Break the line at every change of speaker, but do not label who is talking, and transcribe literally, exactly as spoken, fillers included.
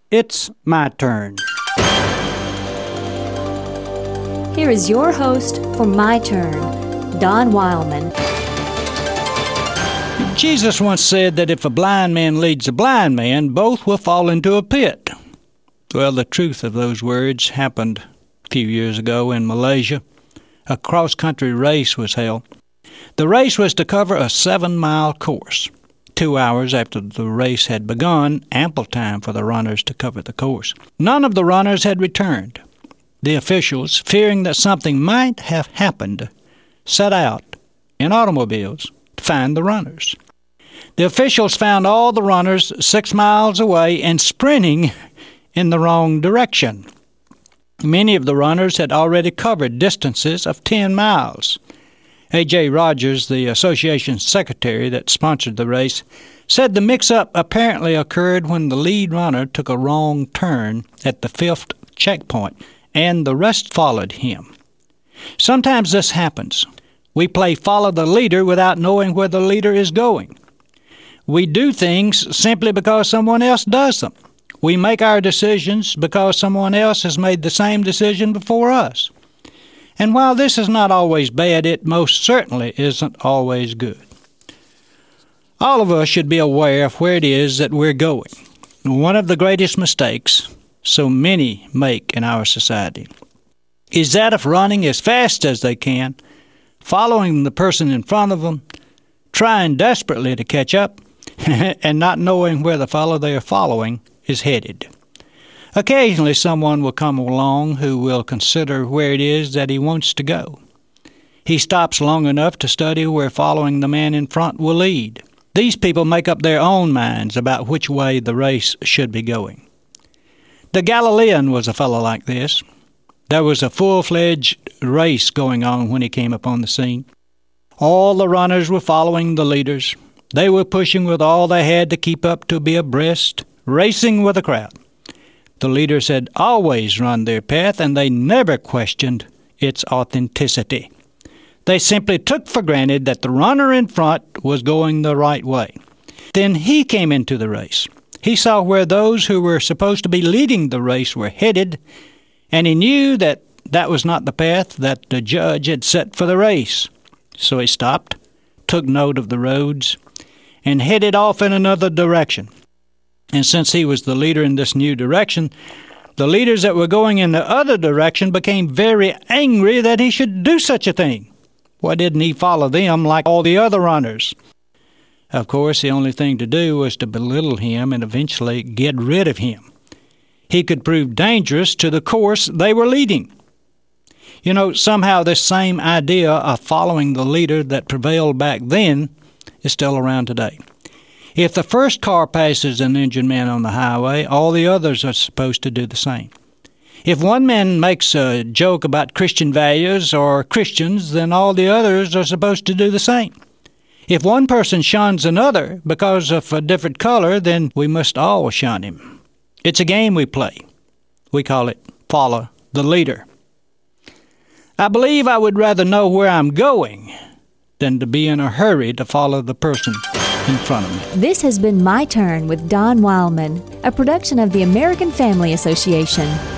It's my turn.
Here is your host for My Turn, Don Wildman.
Jesus once said that if a blind man leads a blind man, both will fall into a pit. Well, the truth of those words happened a few years ago in Malaysia. A cross-country race was held. The race was to cover a seven-mile course. Two hours after the race had begun, ample time for the runners to cover the course. None of the runners had returned. The officials, fearing that something might have happened, set out in automobiles to find the runners. The officials found all the runners six miles away and sprinting in the wrong direction. Many of the runners had already covered distances of ten miles. A J Rogers, the association secretary that sponsored the race, said the mix-up apparently occurred when the lead runner took a wrong turn at the fifth checkpoint, and the rest followed him. Sometimes this happens. We play follow the leader without knowing where the leader is going. We do things simply because someone else does them. We make our decisions because someone else has made the same decision before us. And while this is not always bad, it most certainly isn't always good. All of us should be aware of where it is that we're going. One of the greatest mistakes so many make in our society is that of running as fast as they can, following the person in front of them, trying desperately to catch up, and not knowing where the fellow they are following is headed. Occasionally someone will come along who will consider where it is that he wants to go. He stops long enough to study where following the man in front will lead. These people make up their own minds about which way the race should be going. The Galilean was a fellow like this. There was a full-fledged race going on when he came upon the scene. All the runners were following the leaders. They were pushing with all they had to keep up to be abreast, racing with the crowd. The leaders had always run their path, and they never questioned its authenticity. They simply took for granted that the runner in front was going the right way. Then he came into the race. He saw where those who were supposed to be leading the race were headed, and he knew that that was not the path that the judge had set for the race. So he stopped, took note of the roads, and headed off in another direction. And since he was the leader in this new direction, the leaders that were going in the other direction became very angry that he should do such a thing. Why didn't he follow them like all the other runners? Of course, the only thing to do was to belittle him and eventually get rid of him. He could prove dangerous to the course they were leading. You know, somehow this same idea of following the leader that prevailed back then is still around today. If the first car passes an injured man on the highway, all the others are supposed to do the same. If one man makes a joke about Christian values or Christians, then all the others are supposed to do the same. If one person shuns another because of a different color, then we must all shun him. It's a game we play. We call it follow the leader. I believe I would rather know where I'm going than to be in a hurry to follow the person in front of me.
This has been My Turn with Don Wildman, a production of the American Family Association.